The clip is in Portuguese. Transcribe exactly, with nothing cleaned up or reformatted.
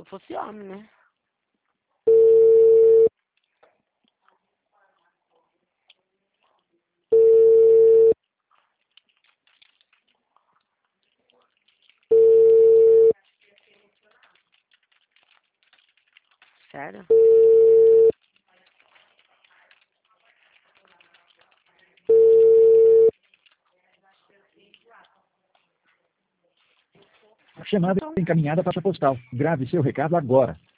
fosse homem, né? Sério? A chamada é encaminhada para a postal. Grave seu recado agora.